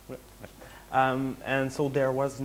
And so there was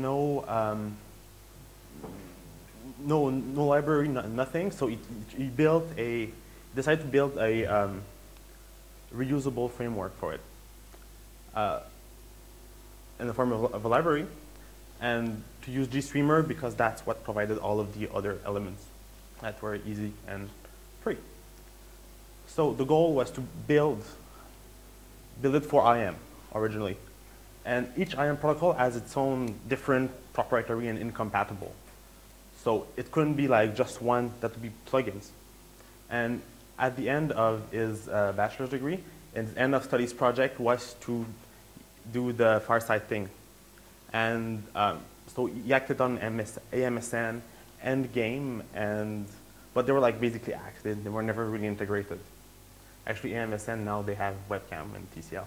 no library, nothing. So he decided to build a reusable framework for it uh, in the form of a library, and to use GStreamer because that's what provided all of the other elements that were easy and free. So the goal was to build it for IAM originally. And each IAM protocol has its own different proprietary and incompatible. So it couldn't be like just one that would be plugins. And at the end of his bachelor's degree, his end of studies project was to do the Farsight thing. And so he acted on AMSN, Endgame, but they were like basically acted. They were never really integrated. Actually, AMSN now they have webcam and TCL.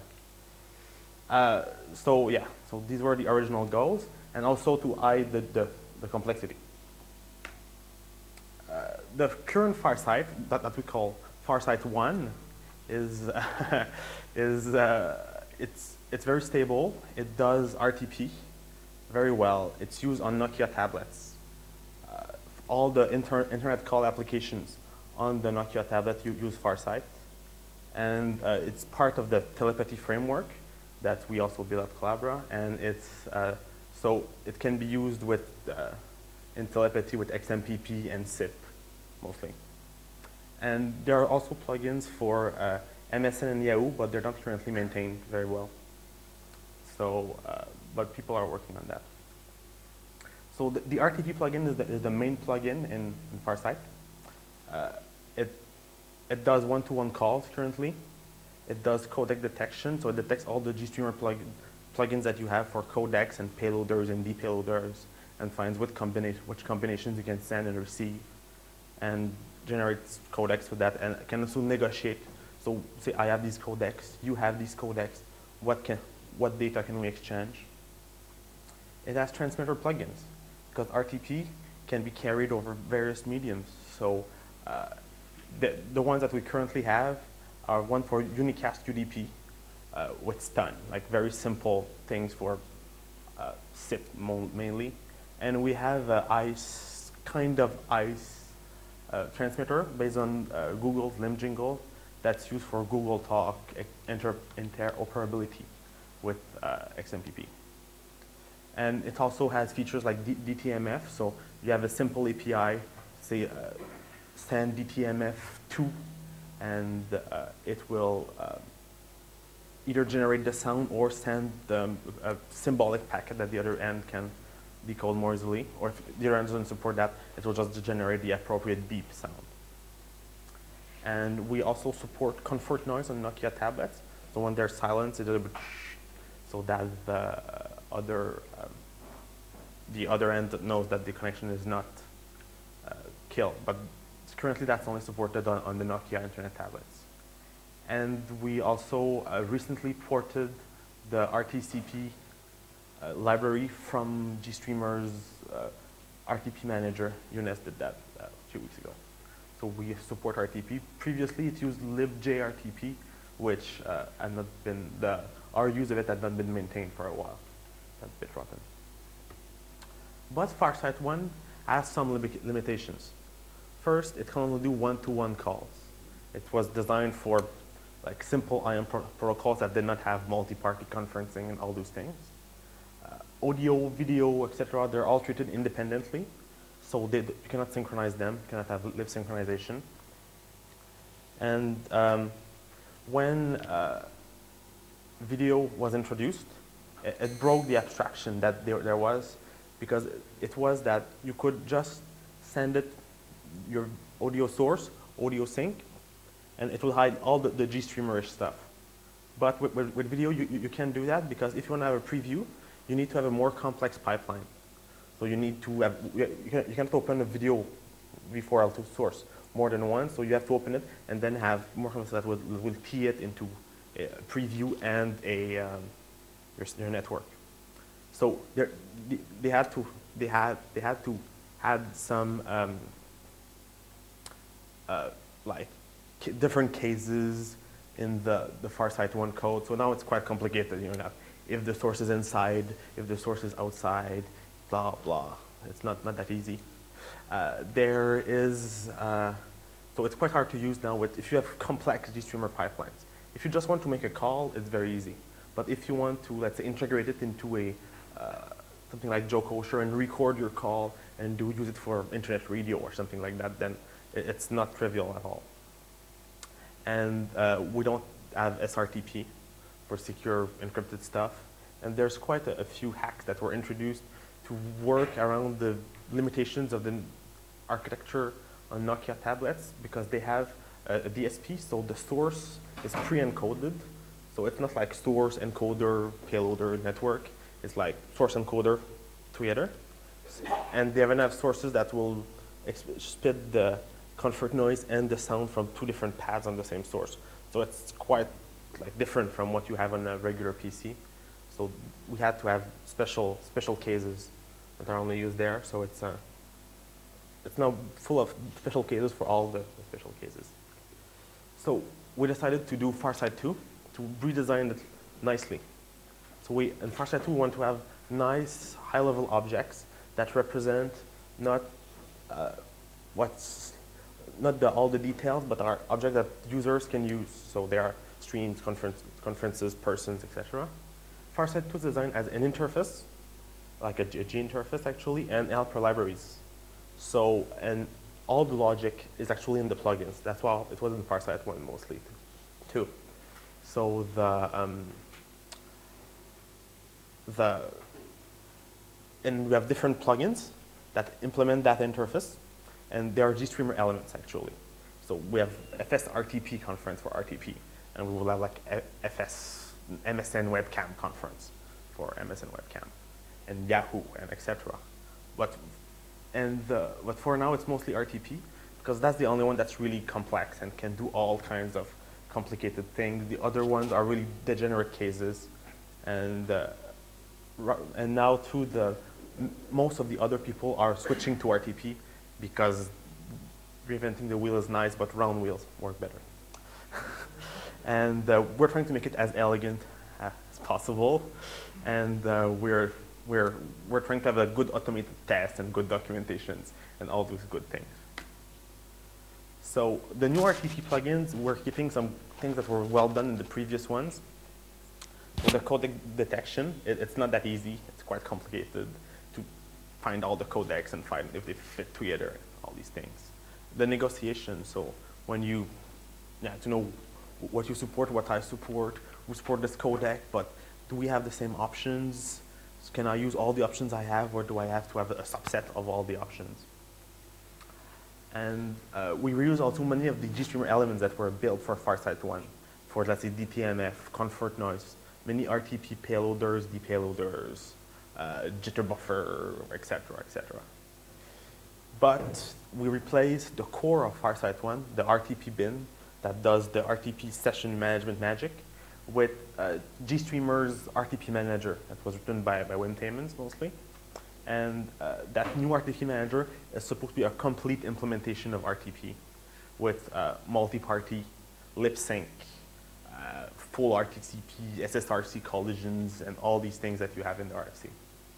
So yeah, so these were the original goals, and also to hide the complexity. The current Farsight that we call Farsight 1 is it's very stable. It does RTP very well. It's used on Nokia tablets. All the internet call applications on the Nokia tablet use Farsight, and it's part of the telepathy framework that we also built at Collabra, and so it can be used with in telepathy with XMPP and SIP mostly. And there are also plugins for MSN and Yahoo, but they're not currently maintained very well. So, but people are working on that. So the RTP plugin is the main plugin in Farsight. It does one-to-one calls currently. It does codec detection, so it detects all the GStreamer plugins that you have for codecs and payloaders and depayloaders, and finds which combinations you can send and receive, and generates codecs with that, and can also negotiate. So say I have these codecs, you have these codecs, what data can we exchange? It has transmitter plugins, because RTP can be carried over various mediums. So the ones that we currently have are one for unicast UDP with stun, like very simple things for SIP mainly. And we have ICE, kind of ICE transmitter based on Google's LimJingle that's used for Google Talk interoperability with XMPP. And it also has features like DTMF, so you have a simple API, say send DTMF2, and it will either generate the sound or send a symbolic packet that the other end can decode more easily, or if the other end doesn't support that, it will just generate the appropriate beep sound. And we also support comfort noise on Nokia tablets, so when there's silence, it's a little bit so that the other end knows that the connection is not killed. But currently, that's only supported on the Nokia Internet tablets. And we also recently ported the RTCP library from GStreamer's RTP manager. Younes did that a few weeks ago. So we support RTP. Previously, it used libjRTP, which had not been, our use of it had not been maintained for a while. That's a bit rotten. But Farsight 1 has some limitations. First, it can only do one-to-one calls. It was designed for like simple IAM protocols that did not have multi-party conferencing and all those things. Audio, video, etc., they're all treated independently, so you cannot synchronize them, you cannot have live synchronization. And when video was introduced, it broke the abstraction that there was, because it was that you could just send it your audio source, audio sync, and it will hide all the GStreamer-ish stuff. But with video, you can't do that, because if you want to have a preview, you need to have a more complex pipeline. So you need to have, you can't open a video v4L2 source more than once, so you have to open it and then have more complex that will key it into a preview and your network. So they had to add some like different cases in the Farsight 1 code. So now it's quite complicated. You have if the source is inside, if the source is outside, blah, blah. It's not that easy. There is, so it's quite hard to use now if you have complex GStreamer pipelines. If you just want to make a call, it's very easy. But if you want to, let's say, integrate it into a something like Joe Kosher and record your call and use it for internet radio or something like that, then it's not trivial at all. And we don't have SRTP for secure encrypted stuff. And there's quite a few hacks that were introduced to work around the limitations of the architecture on Nokia tablets, because they have a DSP, so the source is pre-encoded. So it's not like source, encoder, payloader, network. It's like source encoder together. And they even have sources that will spit the comfort noise and the sound from two different paths on the same source. So it's quite different from what you have on a regular PC. So we had to have special cases that are only used there. So it's now full of special cases for all the special cases. So we decided to do Farsight 2 to redesign it nicely. So in Farsight 2 we want to have nice high-level objects that represent not all the details, but are objects that users can use. So they are streams, conferences, persons, etc. Farsight 2 is designed as an interface, like a G interface actually, and helper libraries. So, and all the logic is actually in the plugins. That's why it was in Farsight 1 mostly, too. So and we have different plugins that implement that interface, and they are GStreamer elements actually. So we have FSRTP conference for RTP, and we will have like MSN webcam conference for MSN webcam, and Yahoo and etc. But for now it's mostly RTP, because that's the only one that's really complex and can do all kinds of complicated things. The other ones are really degenerate cases, and now too most of the other people are switching to RTP because reinventing the wheel is nice, but round wheels work better. And we're trying to make it as elegant as possible, and we're trying to have a good automated test and good documentations and all those good things. So the new RTP plugins, we're keeping some things that were well done in the previous ones. So the codec detection, it's not that easy. It's quite complicated to find all the codecs and find if they fit together, all these things. The negotiation, so when you, to know what you support, what I support, we support this codec, but do we have the same options? So can I use all the options I have, or do I have to have a subset of all the options? And we reuse also many of the GStreamer elements that were built for Farsight 1, for let's say DTMF, comfort noise, many RTP payloaders, depayloaders, jitter buffer, etc., etc. But we replaced the core of Farsight 1, the RTP bin that does the RTP session management magic, with GStreamer's RTP manager that was written by Wim Taemans mostly. And that new RTP manager is supposed to be a complete implementation of RTP with multi-party, lip sync, full RTCP, SSRC collisions, and all these things that you have in the RFC.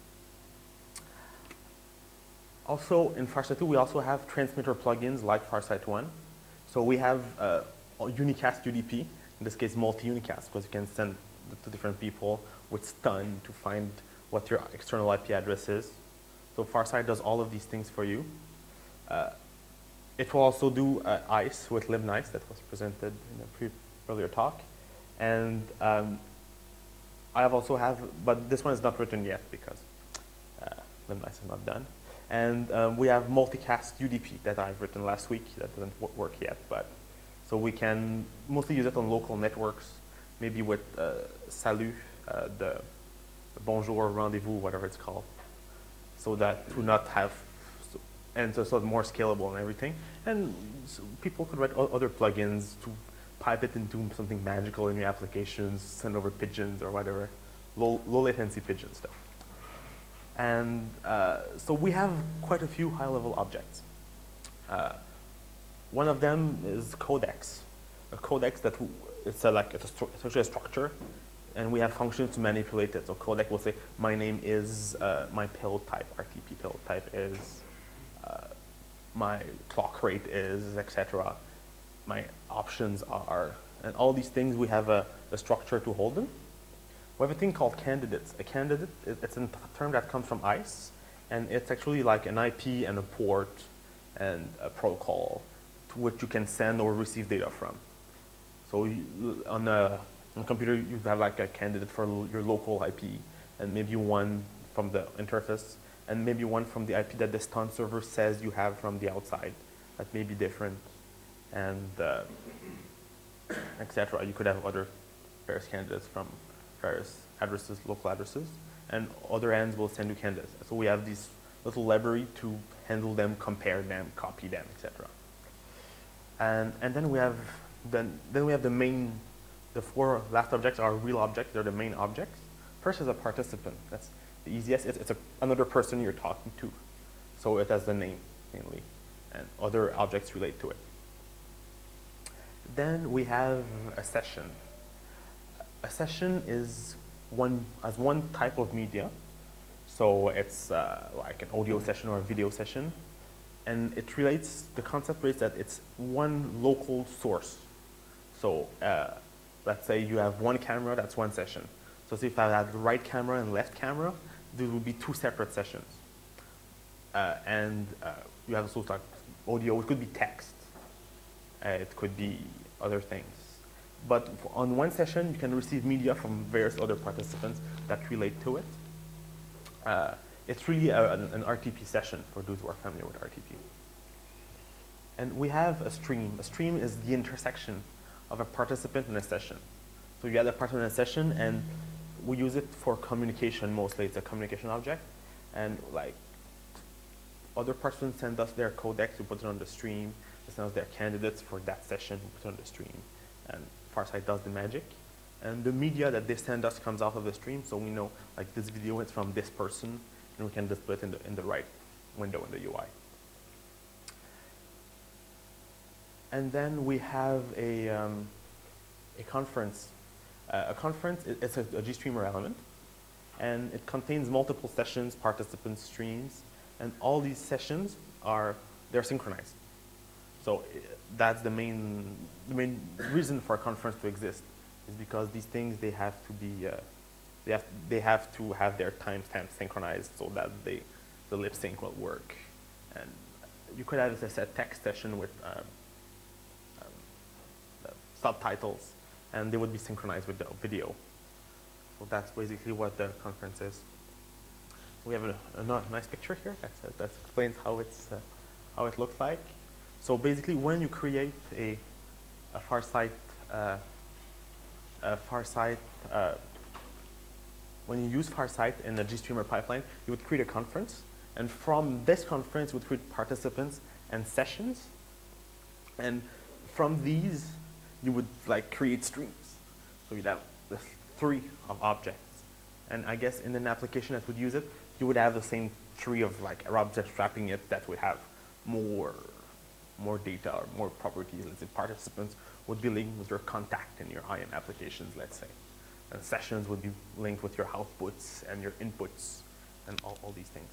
Also, in Farsight 2, we also have transmitter plugins like Farsight 1. So we have unicast UDP, in this case multi-unicast, because you can send it to different people with stun to find what your external IP address is. So Farsight does all of these things for you. It will also do ICE with libnice that was presented in a earlier talk. And I also have, but this one is not written yet because libnice is not done. And we have multicast UDP that I've written last week that doesn't work yet, but so we can mostly use it on local networks, maybe with Salut, the Bonjour, Rendezvous, whatever it's called, so that to not have, and so it's more scalable and everything. And so people could write other plugins to pipe it into something magical in your applications, send over pigeons or whatever, low latency pigeon stuff. And so we have quite a few high-level objects. One of them is codecs. A codex that it's essentially a structure. And we have functions to manipulate it. So codec will say, my name is, my pill type, RTP pill type is, my clock rate is, etc. My options are, and all these things we have a structure to hold them. We have a thing called candidates. A candidate, it's a term that comes from ICE, and it's actually like an IP and a port and a protocol to which you can send or receive data from. So on a computer, you have like a candidate for your local IP, and maybe one from the interface, and maybe one from the IP that the stun server says you have from the outside. That may be different, and etc. You could have other various candidates from various addresses, local addresses, and other ends will send you candidates. So we have this little library to handle them, compare them, copy them, etc. And then we have the four last objects are real objects. They're the main objects. First is a participant. That's the easiest. It's another person you're talking to. So it has the name mainly, and other objects relate to it. Then we have a session. A session is one type of media. So it's like an audio session or a video session. And it relates, the concept relates that it's one local source. So let's say you have one camera, that's one session. So if I have the right camera and left camera, there will be two separate sessions. You have also like audio, it could be text. It could be other things. But on one session, you can receive media from various other participants that relate to it. It's really an RTP session for those who are familiar with RTP. And we have a stream. A stream is the intersection of a participant in a session. So you have a participant in a session, and we use it for communication mostly. It's a communication object. And like other participants send us their codecs, we put it on the stream. They send us their candidates for that session, we put it on the stream. And Farsight does the magic. And the media that they send us comes out of the stream, so we know like this video is from this person, and we can display it in the right window in the UI. And then we have a conference. A conference, it's a GStreamer element, and it contains multiple sessions, participants, streams, and all these sessions they're synchronized. So that's the main reason for a conference to exist, is because these things they have to be they have to have their timestamps synchronized so that the lip sync will work. And you could have a text session with subtitles, and they would be synchronized with the video. So that's basically what the conference is. We have a nice picture here that explains how it looks like. So basically, when you create a Farsight when you use Farsight in a GStreamer pipeline, you would create a conference, and from this conference, you would create participants and sessions, and from these, you would like create streams. So you'd have the tree of objects, and I guess in an application that would use it, you would have the same tree of like objects wrapping it that would have more data or more properties. Let's say participants would be linked with your contact in your IM applications, let's say. And sessions would be linked with your outputs and your inputs and all these things.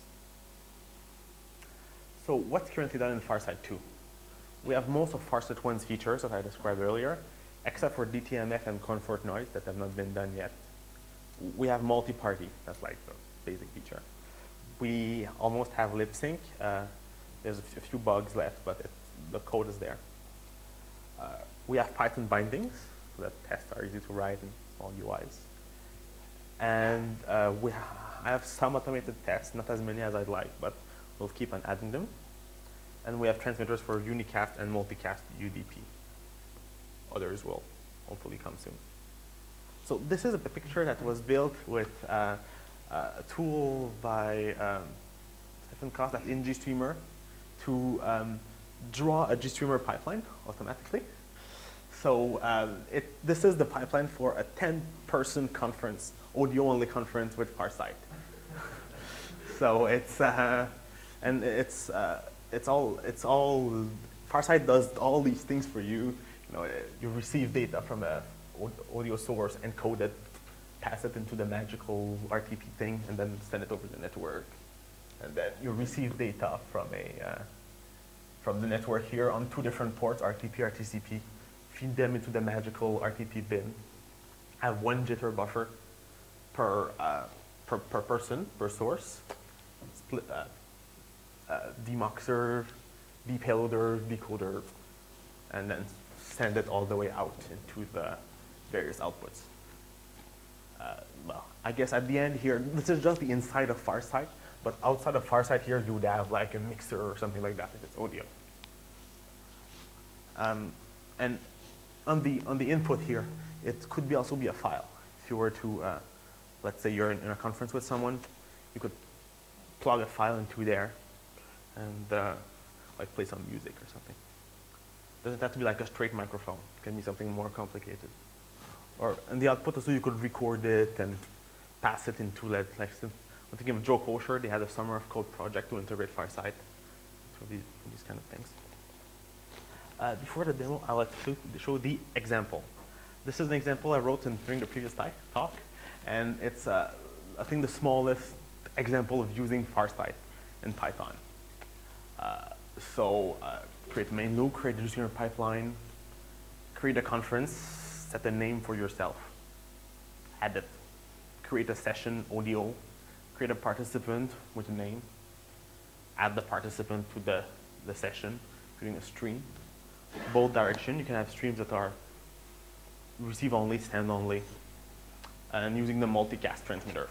So what's currently done in Farsight 2? We have most of Farsight 1's features that I described earlier, except for DTMF and comfort noise that have not been done yet. We have multi-party, that's like the basic feature. We almost have lip sync. There's a few bugs left, but the code is there. We have Python bindings, so that tests are easy to write in small UIs. And I have some automated tests, not as many as I'd like, but we'll keep on adding them. And we have transmitters for unicast and multicast UDP. Others will hopefully come soon. So this is a picture that was built with a tool by Stephen Koss that's in GStreamer to draw a GStreamer pipeline automatically. So this is the pipeline for a 10-person conference, audio-only conference with Farsight. So it's all Farsight does all these things for you. You know, you receive data from a audio source encoded pass it into the magical RTP thing, and then send it over the network. And then you receive data from the network here on 2 different ports, RTP, RTCP, feed them into the magical RTP bin, have 1 jitter buffer per person, per source, split demuxer, depayloader, decoder, and then send it all the way out into the various outputs. Well, I guess at the end here, this is just the inside of Farsight, but outside of Farsight here, you would have like a mixer or something like that if it's audio. And on the input here, it could also be a file. If you were to, let's say you're in a conference with someone, you could plug a file into there and like play some music or something. Doesn't have to be like a straight microphone. It can be something more complicated. Or in the output also you could record it and pass it into like I'm thinking of Joe Kosher. They had a Summer of Code project to integrate Farsight for these kind of things. Before the demo, I'd like to show the example. This is an example I wrote during the previous talk, and it's I think the smallest example of using Farsight in Python. Create a main loop, create a user pipeline, create a conference, set a name for yourself, add it, create a session audio, create a participant with a name, add the participant to the session, creating a stream. Both direction, you can have streams that are receive only, send only, and using the multicast transmitter.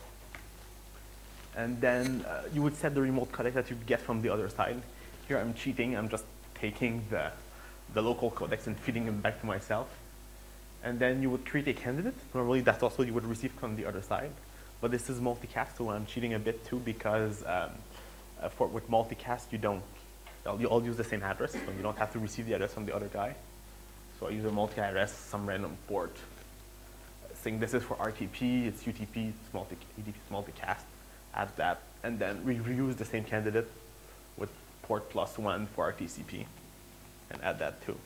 And then you would set the remote codec that you get from the other side. Here I'm cheating, I'm just taking the local codecs and feeding them back to myself. And then you would create a candidate. Normally that's also you would receive from the other side. But this is multicast, so I'm cheating a bit too because with multicast you all use the same address, so you don't have to receive the address from the other guy. So I use a multi-address, some random port, saying this is for RTP, it's UTP, it's multicast, add that, and then we reuse the same candidate with port +1 for RTCP, and add that too.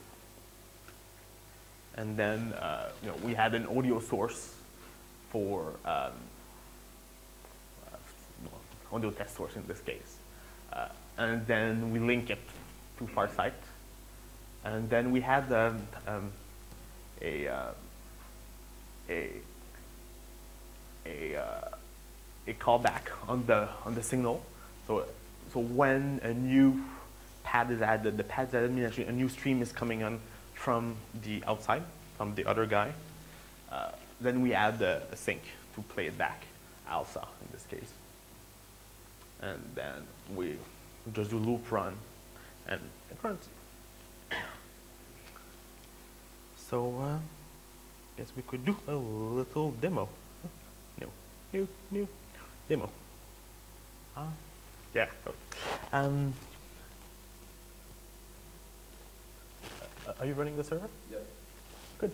And then we had an audio source for audio test source in this case. And then we link it to Farsight. And then we had a callback on the signal. So when a new pad is added, the pad is added means actually a new stream is coming on from the outside, from the other guy. Then we add a sync to play it back, ALSA in this case. And then we just do loop run, and it runs. So I guess we could do a little demo. New demo. Yeah. Are you running the server? Yeah. Good.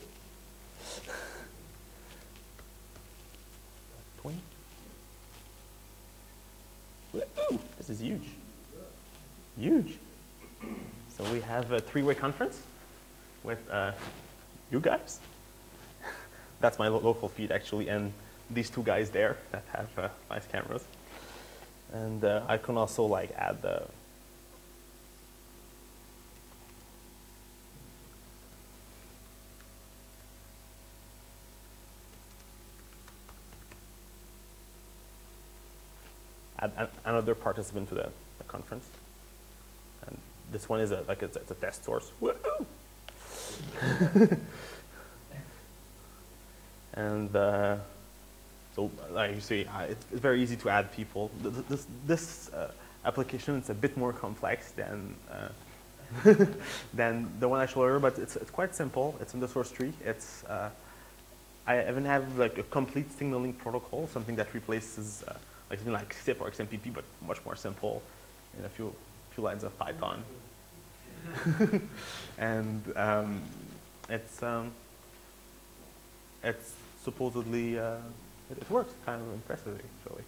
20. Ooh, this is huge. Huge. So we have a 3-way conference with you guys. That's my local feed actually, and these 2 guys there that have nice cameras. And I can also like add the another participant to the conference. And this one is it's a test source. Woo-hoo! And so like you see, it's very easy to add people. This application is a bit more complex than than the one I showed earlier, but it's quite simple. It's in the source tree. It's I even have like a complete signaling protocol, something that replaces like something like SIP or XMPP, but much more simple in a few lines of Python. And it's supposedly it works kind of impressively, actually.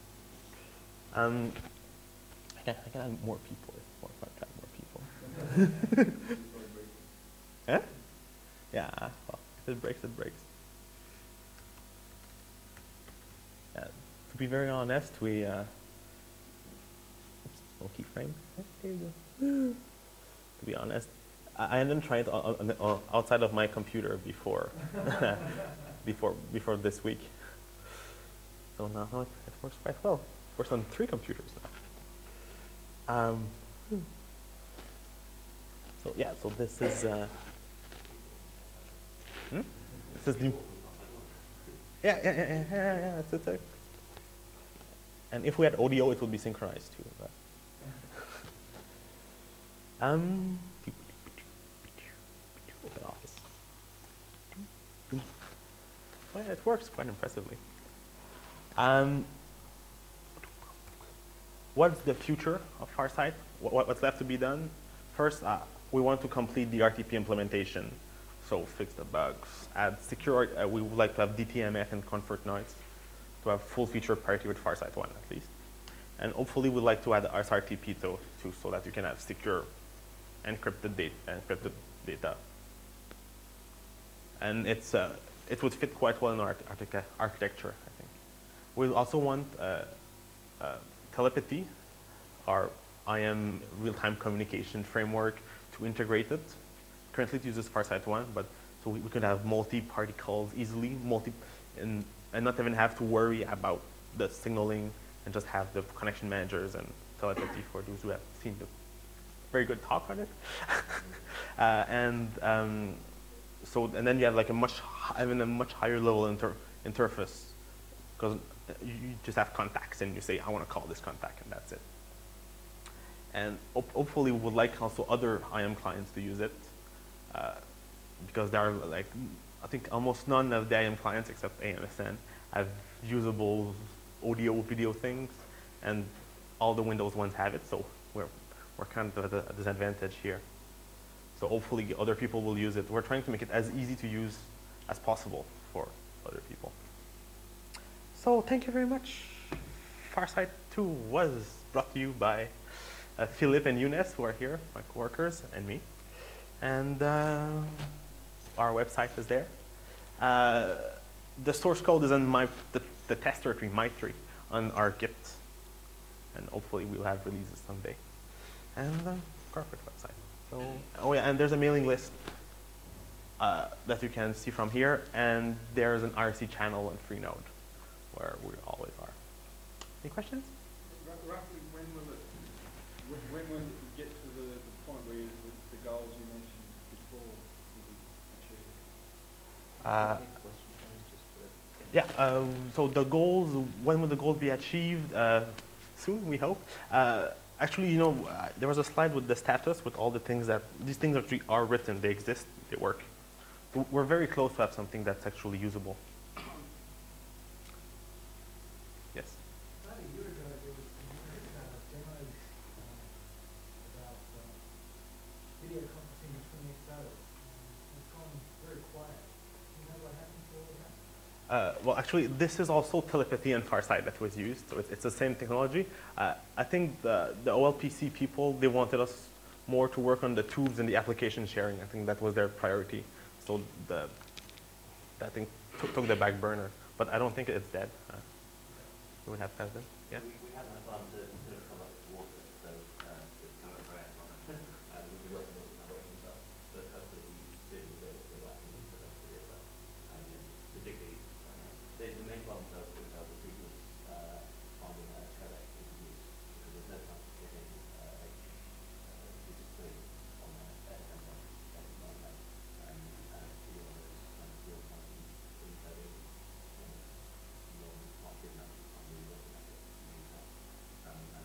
I can add more people if I try more people. Yeah? Yeah, well, if it breaks, it breaks. to be very honest, we oops, no keyframe. There you go. To be honest, I hadn't tried outside of my computer before before this week. So now it works quite well. It works on 3 computers now. So yeah, so this is this is the yeah. It's a, and if we had audio, it would be synchronized too. But. Open Office. Well, it works quite impressively. What's the future of Farsight? What's left to be done? First, we want to complete the RTP implementation. So fix the bugs, add secure, we would like to have DTMF and comfort noise to have full feature parity with Farsight 1 at least. And hopefully we'd like to add SRTP too, so that you can have secure encrypted data. And it would fit quite well in our architecture, I think. We also want telepathy, our IM real-time communication framework, to integrate it. Currently it uses Farsight 1, but so we could have multi-party calls easily, and not even have to worry about the signaling, and just have the connection managers and telepathy for those who have seen the very good talk on it. And then you have like a much higher level interface, because you just have contacts and you say, I want to call this contact, and that's it. And hopefully we would like also other IM clients to use it, because there are like, I think almost none of the IM clients except AMSN have usable audio video things, and all the Windows ones have it, so we're kind of at a disadvantage here. So hopefully other people will use it. We're trying to make it as easy to use as possible for other people. So thank you very much. Farsight 2 was brought to you by Philip and Younes, who are here, my coworkers, and me. And our website is there. The source code is in the test directory, my3, on our Git. And hopefully we'll have releases someday. And corporate website. So, oh yeah, and there's a mailing list that you can see from here, and there's an IRC channel on Freenode, where we always are. Any questions? Roughly, when will it get to the point where the goals you mentioned before will be achieved? Yeah, so the goals, when will the goals be achieved? Soon, we hope. Actually, you know, there was a slide with the status with all the things these things are written, they exist, they work. So we're very close to have something that's actually usable. Yes? About a year ago, there was demos about video conferencing between each other. It's gone very quiet. Do you know what happened to all of that? Well, actually, this is also telepathy and Farsight that was used, so it's the same technology. I think the OLPC people, they wanted us more to work on the tubes and the application sharing. I think that was their priority. So that thing took the back burner, but I don't think it's dead. You would have to have them, yeah? We haven't had time to consider product water, so it's kind of very and we'll be working on that working stuff. But hopefully soon we'll go back and look at that as well. And particularly, the main problem though is how the people finding a codec to use, because there's no time to get in H3 on FM1 and do all those kind of real-time encoding. You're not given that time to be looking at it to use that. And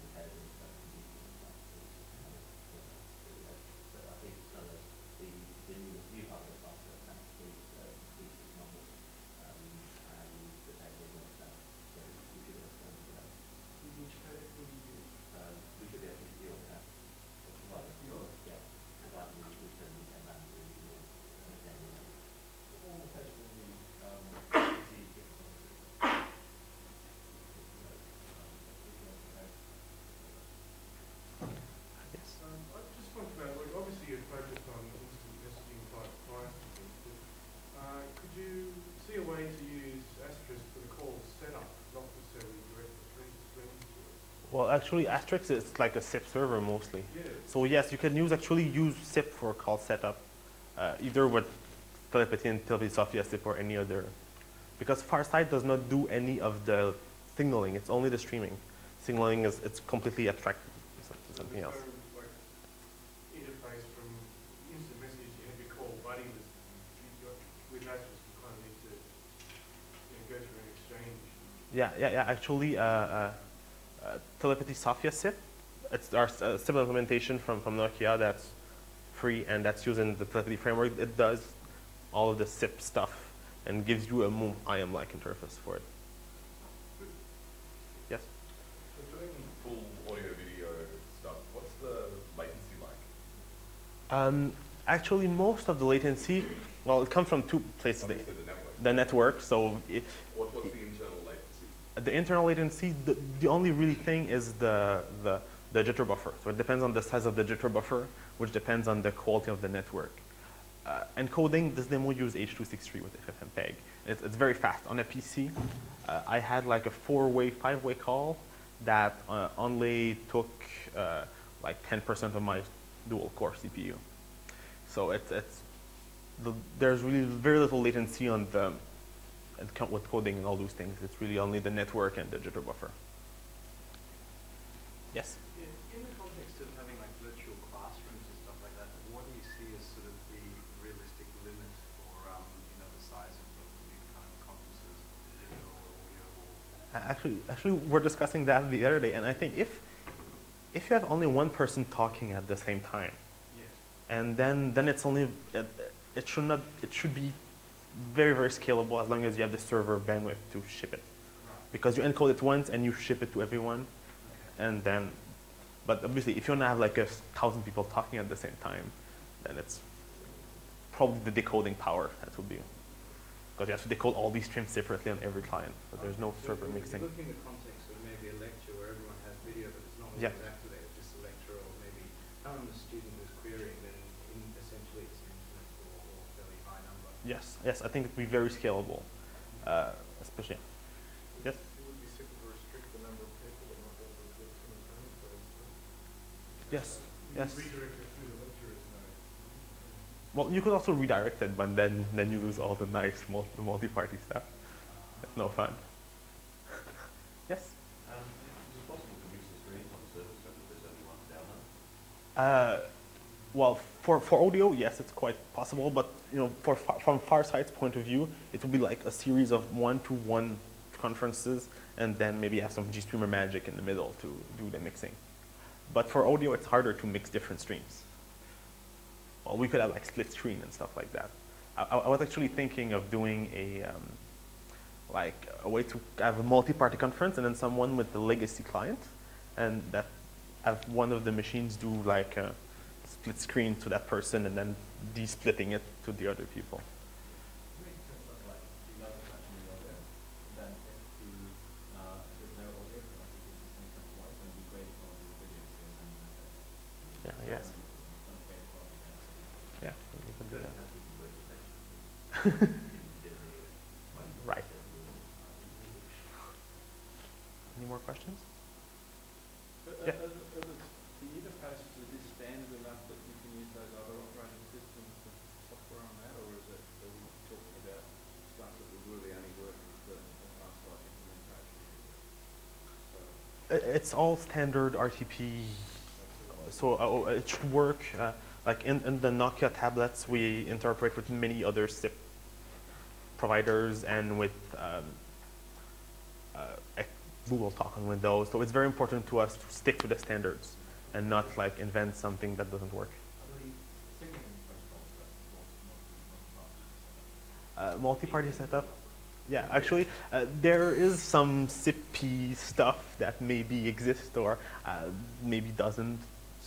Well, actually, Asterix is like a SIP server mostly. Yeah. So yes, you can actually use SIP for call setup, either with Telepathy and Telepathy Sophia SIP or any other. Because Farsight does not do any of the signaling, it's only the streaming. Signaling it's completely abstract to something else. Like interface from instant message, you have your call buddy with Asterisk, you kind of need to go through an exchange. Yeah. Actually, Telepathy Sophia SIP, it's our SIP implementation from Nokia that's free and that's using the Telepathy framework. It does all of the SIP stuff and gives you a more IM-like interface for it. Yes? So doing full audio video stuff, what's the latency like? Actually, most of the latency, well, it comes from two places. Obviously the network. The network, so What's the internal latency? the internal latency, the only really thing is the jitter buffer. So it depends on the size of the jitter buffer, which depends on the quality of the network. Encoding, this demo used H.263 with FFmpeg. It's very fast. On a PC, I had like a 5-way call that only took like 10% of my dual core CPU. So there's really very little latency on the with coding and all those things. It's really only the network and the jitter buffer. Yes? In the context of having like virtual classrooms and stuff like that, what do you see as sort of the realistic limit for the size of the kind of conferences, digital or audio? Actually, we're discussing that the other day, and I think if you have only one person talking at the same time, Yes. and then it's only it should be very, very scalable as long as you have the server bandwidth to ship it, because you encode it once and you ship it to everyone, and then. But obviously, if you want to have like 1,000 people talking at the same time, then it's probably the decoding power that would be, because you have to decode all these streams separately on every client, but there's no server mixing. Looking at the context of maybe a lecture where everyone has video, but it's not Yeah. always activated, just a lecture, or maybe the student who's querying, then essentially it's an infinite or fairly high number. Yes, I think it would be very scalable, especially. Yes. It would be simple to restrict the number of people and not able to get simultaneous, for instance. Yes. Yes. Redirect it through the lecture is no. Well, you could also redirect it, but then you lose all the nice multi-party stuff. It's no fun. Yes. Is it possible to mix the screens on the server so that there's only one download? Well, for audio, yes, it's quite possible, but from Farsight's point of view, it will be like a series of one-to-one conferences, and then maybe have some GStreamer magic in the middle to do the mixing. But for audio, it's harder to mix different streams. Well, we could have like split screen and stuff like that. I was actually thinking of doing a way to have a multi-party conference and then someone with the legacy client, and that have one of the machines do like a split screen to that person and then de-splitting it to the other people. Yeah, yes. Yeah, we can do that. Right. Any more questions? Yeah. Are the interfaces, is this standard enough that you can use those other operating systems and software on that, or is it, are we talking about stuff that would really only work with the Farsight implementation? It's all standard RTP, so it should work. Like in the Nokia tablets, we interoperate with many other SIP providers and with Google Talk on Windows. So it's very important to us to stick to the standards and not like invent something that doesn't work. Multi-party setup. Yeah, actually, there is some SIP-P stuff that maybe exists or maybe doesn't.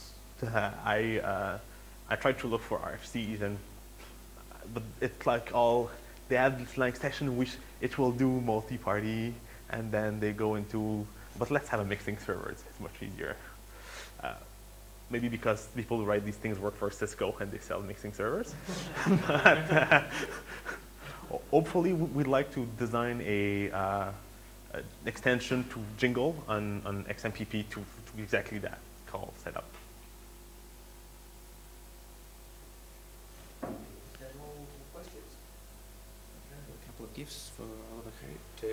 I tried to look for RFCs, but it's like they have this like section which it will do multi-party, and then they go into, but let's have a mixing server. It's much easier. Maybe because people who write these things work for Cisco and they sell mixing servers. But hopefully, we'd like to design a extension to Jingle on XMPP to exactly that call setup. Questions? Okay, a couple of gifts for Oliver Kate.